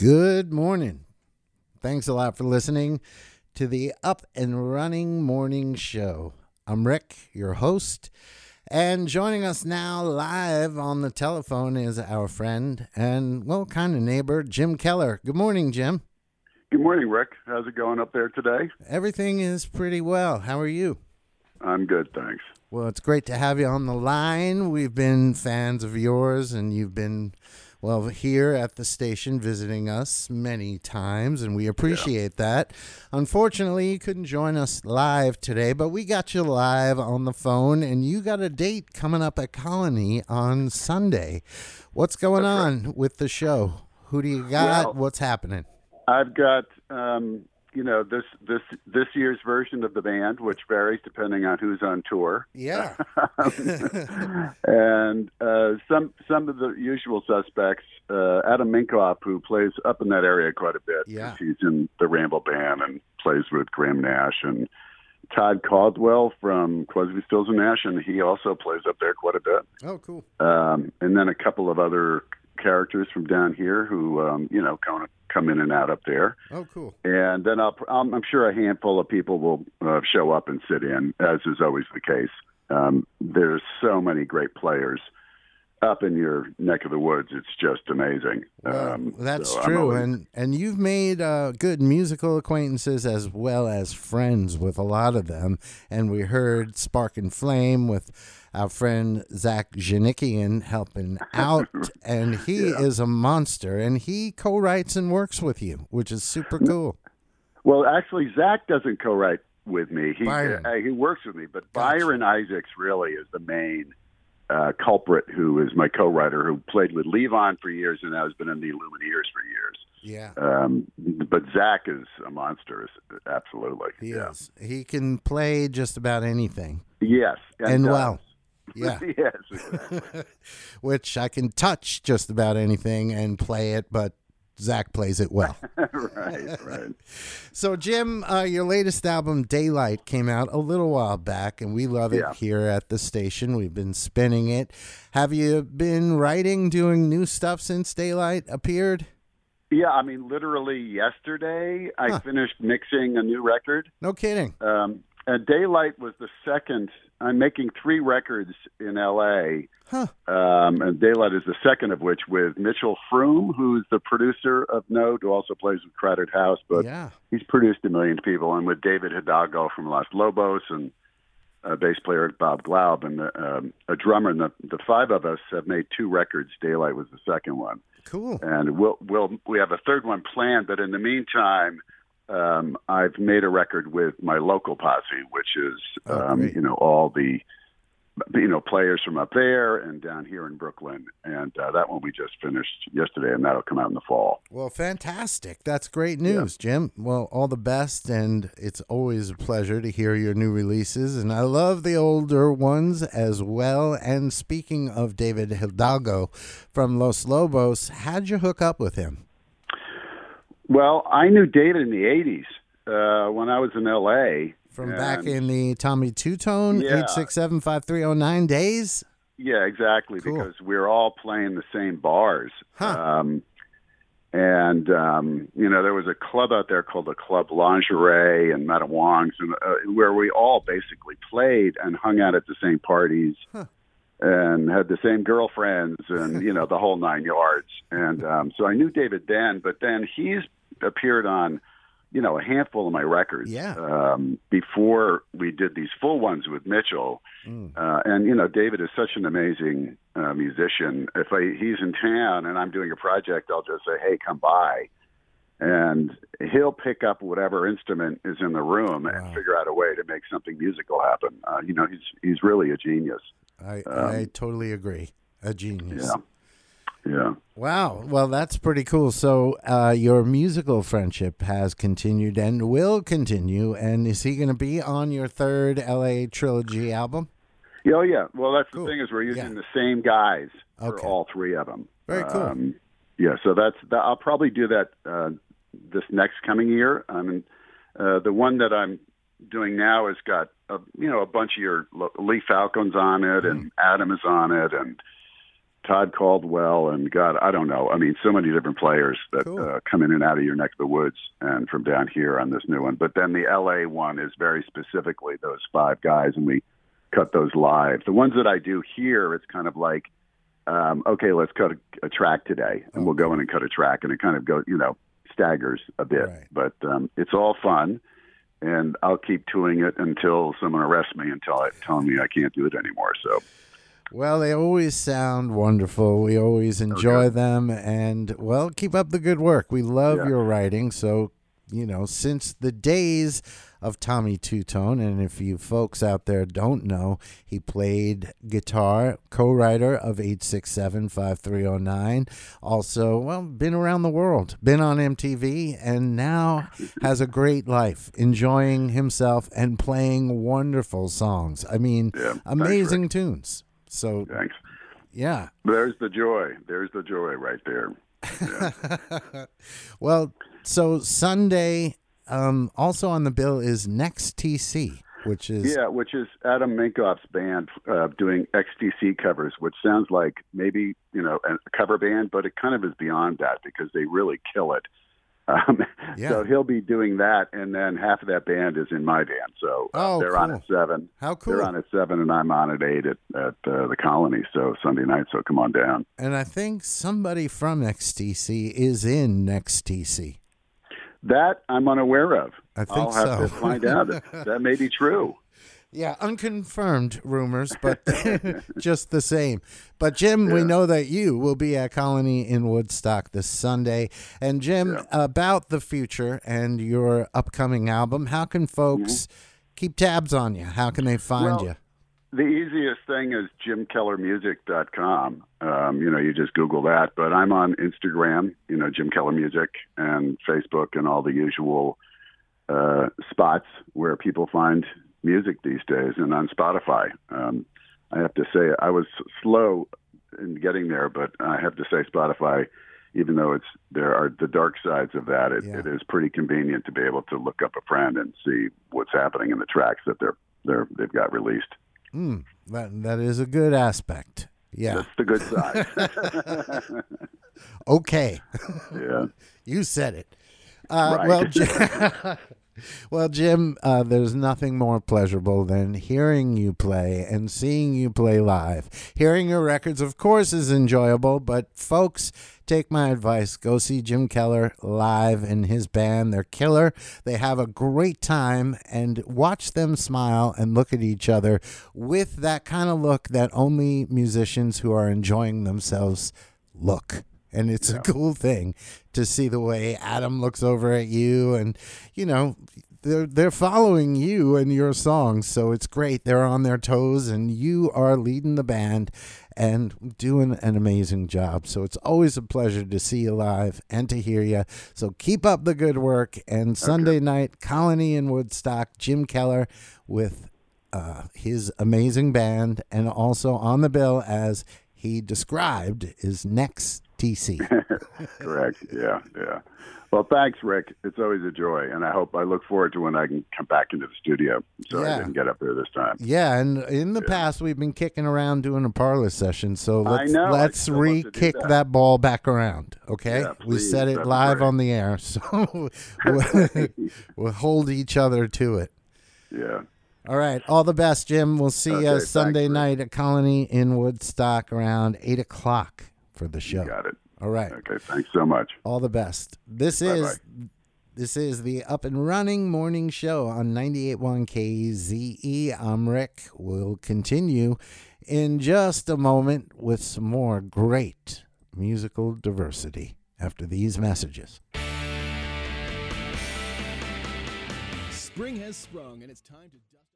Good morning. Thanks a lot for listening to the Up and Running Morning Show. I'm Rick, your host, and joining us now live on the telephone is our friend and, well, kind of neighbor, Jim Keller. Good morning, Jim. Good morning, Rick. How's it going up there today? Everything is pretty well. How are you? I'm good, thanks. Well, it's great to have you on the line. We've been fans of yours, and you've been, well, here at the station visiting us many times, and we appreciate that. Unfortunately, you couldn't join us live today, but we got you live on the phone, and you got a date coming up at Colony on Sunday. What's going on with the show? Who do you got? Well, What's happening? I've got, this year's version of the band, which varies depending on who's on tour. Yeah. And some of the usual suspects, Adam Minkoff, who plays up in that area quite a bit. Yeah. He's in the Ramble Band and plays with Graham Nash, and Todd Caldwell from Crosby, Stills and Nash, and he also plays up there quite a bit. Oh, cool. And then a couple of other characters from down here who, kind of come in and out up there. Oh, cool. And then I'm sure a handful of people will show up and sit in, as is always the case. There's so many great players up in your neck of the woods. It's just amazing. Well, that's true. And you've made good musical acquaintances as well as friends with a lot of them. And we heard Spark and Flame with our friend Zach Janickian helping out. And he is a monster. And he co-writes and works with you, which is super cool. Well, actually, Zach doesn't co-write with me. He works with me. But Byron Isaacs really is the main culprit, who is my co-writer, who played with Levon for years and now has been in the Lumineers for years. Yeah. But Zach is a monster, absolutely. He is. He can play just about anything. Yes. And well. Yeah. Yes, exactly. Which I can touch just about anything and play it, but Zach plays it well. Right. So, Jim, your latest album, Daylight, came out a little while back, and we love it here at the station. We've been spinning it. Have you been writing, doing new stuff since Daylight appeared? Yeah, I mean, literally yesterday, I finished mixing a new record. No kidding. And Daylight was the second. I'm making 3 records in L.A., and Daylight is the second of which with Mitchell Froom, who's the producer of Node, who also plays with Crowded House, but he's produced a million people, and with David Hidalgo from Los Lobos and a bass player Bob Glaub and a drummer. And the 5 of us have made 2 records. Daylight was the second one. Cool. And we have a third one planned, but in the meantime, I've made a record with my local posse, which is, all the, players from up there and down here in Brooklyn. And that one we just finished yesterday, and that'll come out in the fall. Well, fantastic. That's great news, Jim. Well, all the best, and it's always a pleasure to hear your new releases. And I love the older ones as well. And speaking of David Hidalgo from Los Lobos, how'd you hook up with him? Well, I knew David in the 80s when I was in L.A. From back in the Tommy Two-Tone, 867-5309 days? Yeah, exactly, cool. Because we were all playing the same bars. There was a club out there called the Club Lingerie and Madame Wong's, where we all basically played and hung out at the same parties. And had the same girlfriends and, the whole 9 yards. And so I knew David then, but then he's appeared on, a handful of my records before we did these full ones with Mitchell. And, David is such an amazing musician. If he's in town and I'm doing a project, I'll just say, hey, come by. And he'll pick up whatever instrument is in the room and figure out a way to make something musical happen. He's really a genius. I totally agree. A genius. Yeah. Wow. Well, that's pretty cool. So your musical friendship has continued and will continue. And is he going to be on your third LA Trilogy album? Oh, yeah. Well, that's the thing is we're using the same guys for all 3 of them. Very cool. So I'll probably do that this next coming year. I mean, the one that I'm doing now has got a bunch of your Lee Falcons on it, and Adam is on it, and Todd Caldwell, and God, I don't know. I mean, so many different players that Cool. come in and out of your neck of the woods and from down here on this new one. But then the LA one is very specifically those 5 guys, and we cut those live. The ones that I do here, it's kind of like, okay, let's cut a track today, and we'll go in and cut a track, and it kind of goes, staggers a bit. Right. But it's all fun, and I'll keep doing it until someone arrests me and telling me I can't do it anymore. So. Well, they always sound wonderful. We always enjoy Okay. them. And, well, keep up the good work. We love Yeah. your writing. So, since the days of Tommy Two-Tone, and if you folks out there don't know, he played guitar, co-writer of 867-5309. Also, well, been around the world, been on MTV, and now has a great life, enjoying himself and playing wonderful songs. I mean, Yeah, thanks, amazing Rick. tunes. So, Thanks. yeah. There's the joy. There's the joy right there. Yeah. Well, so Sunday, also on the bill is Next TC, which is Which is Adam Minkoff's band doing XTC covers, which sounds like maybe, a cover band, but it kind of is beyond that because they really kill it. Yeah. So he'll be doing that, and then half of that band is in my band. So they're on cool. at 7. How cool. They're on at 7, and I'm on at 8 at the Colony. So Sunday night, so come on down. And I think somebody from XTC is in Next TC. That I'm unaware of. I think I'll have so. to find out. That may be true. Yeah, unconfirmed rumors, but just the same. But, Jim, we Yeah. know that you will be at Colony in Woodstock this Sunday. And, Jim, about the future and your upcoming album, how can folks keep tabs on you? How can they find you? The easiest thing is JimKellerMusic.com. You just Google that. But I'm on Instagram, Jim Keller Music, and Facebook, and all the usual spots where people find music these days, and on Spotify. I have to say I was slow in getting there, but I have to say Spotify, even though there are the dark sides of that, it is pretty convenient to be able to look up a friend and see what's happening in the tracks that they've got released. That is a good aspect. Yeah. That's the good side. Okay. Yeah. You said it. Right. Well, Jim, there's nothing more pleasurable than hearing you play and seeing you play live. Hearing your records, of course, is enjoyable, but folks, take my advice. Go see Jim Keller live and his band. They're killer. They have a great time, and watch them smile and look at each other with that kind of look that only musicians who are enjoying themselves look. And it's a cool thing to see the way Adam looks over at you, and they're following you and your songs, so it's great. They're on their toes, and you are leading the band and doing an amazing job. So it's always a pleasure to see you live and to hear you. So keep up the good work. And Sunday night, Colony in Woodstock, Jim Keller with his amazing band, and also on the bill, as he described, is Next TC. Correct. Yeah. Well, thanks, Rick. It's always a joy, and I look forward to when I can come back into the studio. So I didn't get up there this time. Yeah, and in the past we've been kicking around doing a parlor session, so let's still love to do re-kick that. that ball back around. Okay, Yeah, we please. said it That'd be live great. on the air, so we'll hold each other to it. Yeah. All right, all the best, Jim. We'll see you Okay, Sunday thanks, Rick. night at Colony in Woodstock around 8:00 for the show. You got it. All right. Okay. Thanks so much. All the best. This is the Up and Running Morning Show on 98.1 KZE. I'm Rick. We'll continue in just a moment with some more great musical diversity after these messages. Spring has sprung, and it's time to dust